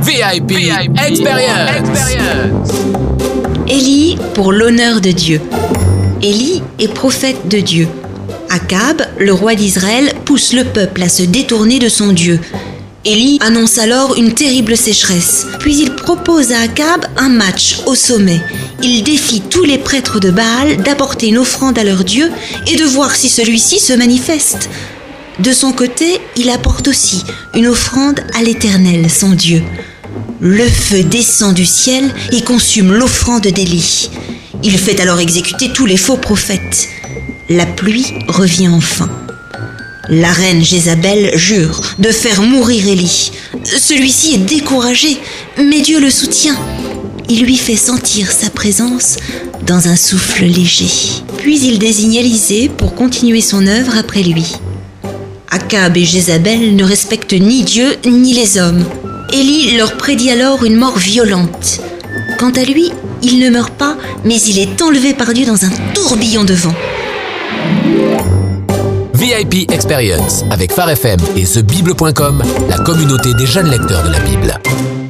VIP Experience. Élie pour l'honneur de Dieu. Élie est prophète de Dieu. Akab, le roi d'Israël, pousse le peuple à se détourner de son Dieu. Élie annonce alors une terrible sécheresse. Puis il propose à Akab un match au sommet. Il défie tous les prêtres de Baal d'apporter une offrande à leur Dieu et de voir si celui-ci se manifeste. De son côté, il apporte aussi une offrande à l'Éternel, son Dieu. Le feu descend du ciel et consume l'offrande d'Élie. Il fait alors exécuter tous les faux prophètes. La pluie revient enfin. La reine Jézabel jure de faire mourir Élie. Celui-ci est découragé, mais Dieu le soutient. Il lui fait sentir sa présence dans un souffle léger. Puis il désigne Élisée pour continuer son œuvre après lui. Akab et Jézabel ne respectent ni Dieu ni les hommes. Élie leur prédit alors une mort violente. Quant à lui, il ne meurt pas, mais il est enlevé par Dieu dans un tourbillon de vent. VIP Experience avec Phare FM et TheBible.com, la communauté des jeunes lecteurs de la Bible.